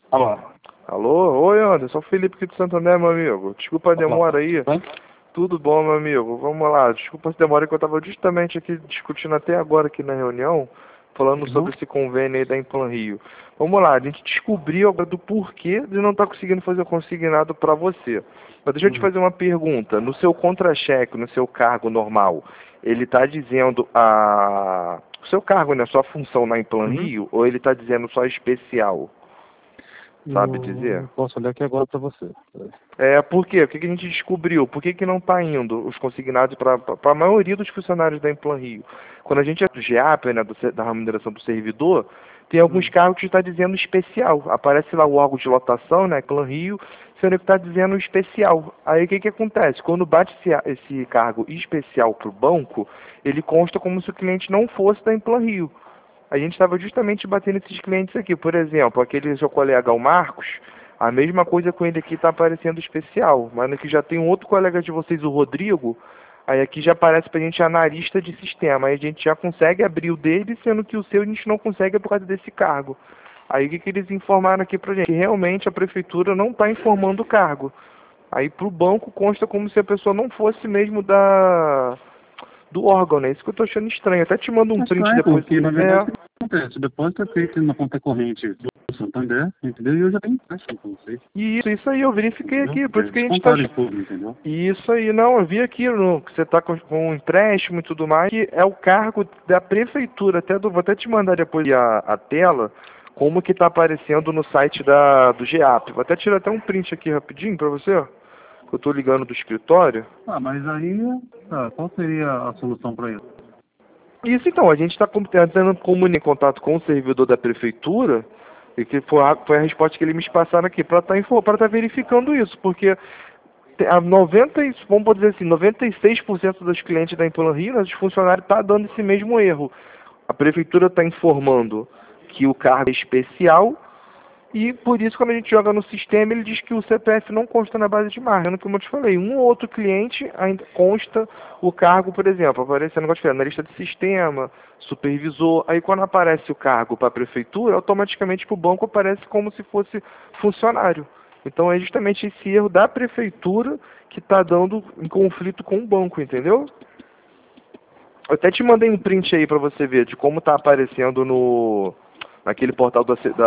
Alô? Alô? Oi, Anderson. Sou o Felipe aqui do Santander, meu amigo. Desculpa a Olá, demora aí. tudo bem? Tudo bom, meu amigo? Vamos lá. Desculpa a demora que eu estava justamente aqui discutindo até agora aqui na reunião, falando Uhum. sobre esse convênio aí da Implan Rio. Vamos lá. A gente descobriu agora do porquê de não estar conseguindo fazer o consignado para você. Mas deixa eu te Uhum. fazer uma pergunta. No seu contra-cheque, no seu cargo normal, ele está dizendo o seu cargo, né, sua função na Implan Uhum. Rio, ou ele está dizendo só especial? Sabe dizer? Eu posso olhar aqui agora para você. Por quê? O que que a gente descobriu? Por que que não está indo os consignados para a maioria dos funcionários da Implan Rio? Quando a gente é do GAP, né, da remuneração do servidor, tem alguns Uhum. cargos que está dizendo especial. Aparece lá o órgão de lotação, né, Implan Rio, sendo que está dizendo especial. Aí o que que acontece? Quando bate esse cargo especial para o banco, ele consta como se o cliente não fosse da Implan Rio. A gente estava justamente batendo esses clientes aqui. Por exemplo, aquele seu colega, o Marcos, a mesma coisa com ele aqui está aparecendo especial. Mas aqui já tem um outro colega de vocês, o Rodrigo, aí aqui já aparece para a gente analista de sistema. Aí a gente já consegue abrir o dele, sendo que o seu a gente não consegue por causa desse cargo. Aí o que que eles informaram aqui para a gente? Que realmente a prefeitura não está informando o cargo. Aí para o banco consta como se a pessoa não fosse mesmo do órgão, né? Isso que eu tô achando estranho. Até te mando um É print estranho, depois. porque na verdade o que acontece? O depósito é feito na conta corrente do Santander, entendeu? E eu já tenho empréstimo com vocês, E isso aí, eu verifiquei entendeu? aqui, por isso que a gente tá. Descontaram em tudo, entendeu? Isso aí, não, eu vi aqui no, que você tá com um empréstimo e tudo mais, que é o cargo da prefeitura, vou até te mandar depois a tela, como que tá aparecendo no site do GEAP. Vou até tirar até um print aqui rapidinho pra você, ó, que eu tô ligando do escritório. Ah, mas aí, qual seria a solução para isso? Isso então, a gente está tentando comunicar em contato com o servidor da prefeitura, e que foi a resposta que eles me passaram aqui, para estar verificando isso, porque a 90, vamos dizer assim, 96% dos clientes da Implan Rio, né, os funcionários estão dando esse mesmo erro. A prefeitura está informando que o cargo é especial e por isso quando a gente joga no sistema ele diz que o CPF não consta na base de marca. Como eu te falei, um ou outro cliente ainda consta o cargo, por exemplo, aparecendo, como eu te falei, na lista de sistema, supervisor. Aí quando aparece o cargo para a prefeitura, automaticamente para o banco aparece como se fosse funcionário. Então é justamente esse erro da prefeitura que está dando em conflito com o banco, entendeu? Eu até te mandei um print aí para você ver de como está aparecendo naquele portal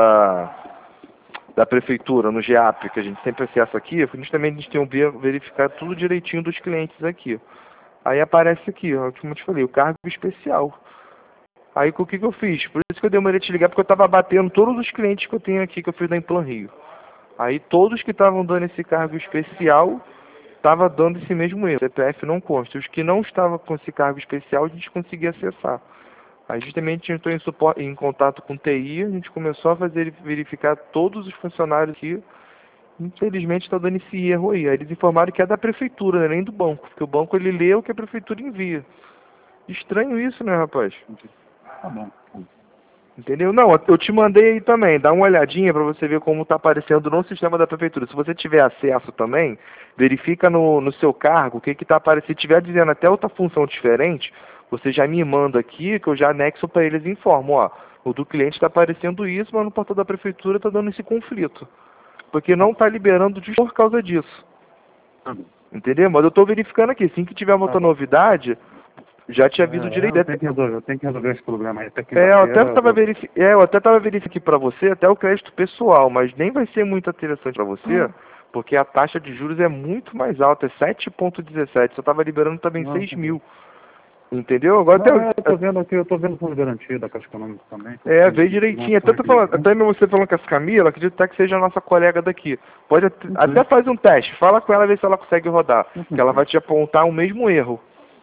da prefeitura, no GEAP, que a gente sempre acessa aqui. Justamente a gente tem que verificar tudo direitinho dos clientes aqui. Aí aparece aqui, ó, como eu te falei, o cargo especial. Aí o que que eu fiz? Por isso que eu demorei a te ligar, porque eu estava batendo todos os clientes que eu tenho aqui, que eu fiz da Implan Rio. Aí todos que estavam dando esse cargo especial, estava dando esse mesmo erro. CPF não consta. Os que não estavam com esse cargo especial, a gente conseguia acessar. Aí justamente a gente entrou em contato com o TI, a gente começou a verificar todos os funcionários aqui. Infelizmente está dando esse erro aí. Aí eles informaram que é da prefeitura, né, nem do banco, porque o banco ele lê o que a prefeitura envia. Estranho isso, né, rapaz? Tá bom. Entendeu? Não, eu te mandei aí também. Dá uma olhadinha para você ver como está aparecendo no sistema da prefeitura. Se você tiver acesso também, verifica no seu cargo o que está aparecendo. Se tiver dizendo até outra função diferente, você já me manda aqui que eu já anexo para eles e informo. Ó, o do cliente está aparecendo isso, mas no portal da prefeitura está dando esse conflito. Porque não está liberando justo por causa disso. Tá bom. Entendeu? Mas eu estou verificando aqui. Assim que tiver uma Tá outra bom. novidade, já te aviso direito. Eu tenho que resolver esse problema aí até Eu até quinta-feira. estava verificando aqui para você até o crédito pessoal, mas nem vai ser muito interessante para você, porque a taxa de juros é muito mais alta, é 7,17. Você estava liberando também Não, 6 mil, entendeu? Agora até eu tô vendo aqui, eu tô vendo fundo garantia da Caixa Econômica também. veio direitinho. Nossa, Até mesmo você falando com essa Camila, acredito até que seja a nossa colega daqui. Pode até Uhum. fazer um teste, fala com ela ver se ela consegue rodar, que ela vai Uhum. te apontar o mesmo erro,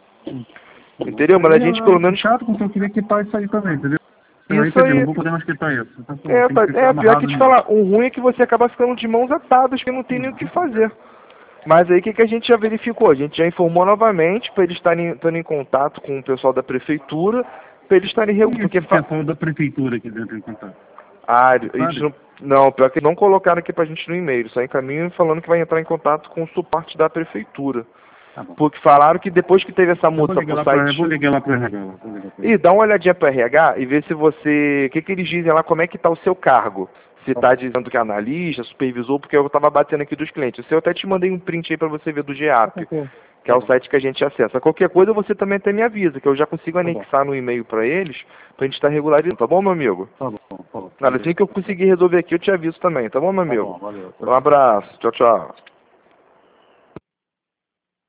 entendeu? Mas a Aí gente pelo menos chato porque eu queria quitar isso aí também, entendeu? Aí, isso quer dizer, não aí. vou poder mais quitar isso. Então, pô, tem que ficar Pior que amarrado te nisso. falar, o ruim é que você acaba ficando de mãos atadas, que não tem nem o que fazer. Mas aí o que, que a gente já verificou? A gente já informou novamente para eles estarem entrando em contato com o pessoal da prefeitura, para eles estarem E porque esse pessoal da prefeitura aqui dentro em contato? eles Sabe? não, pior que não colocaram aqui pra gente no e-mail, só encaminham falando que vai entrar em contato com o suporte da prefeitura. Tá bom. Porque falaram que depois que teve essa Eu vou mudança ligar pro lá site. eu vou ligar lá pro RH. E dá uma olhadinha pro RH e ver se você. O que que eles dizem lá, como é que tá o seu cargo. se tá dizendo que é analista, supervisor, porque eu tava batendo aqui dos clientes. Eu até te mandei um print aí para você ver do GEAP, que é o site que a gente acessa. Qualquer coisa você também até me avisa, que eu já consigo anexar no e-mail para eles, pra gente estar regularizando, tá bom, meu amigo? Tá bom, tá bom. Nada, assim que eu conseguir resolver aqui, eu te aviso também, tá bom, meu Tá amigo? bom, valeu. Um abraço, tchau, tchau.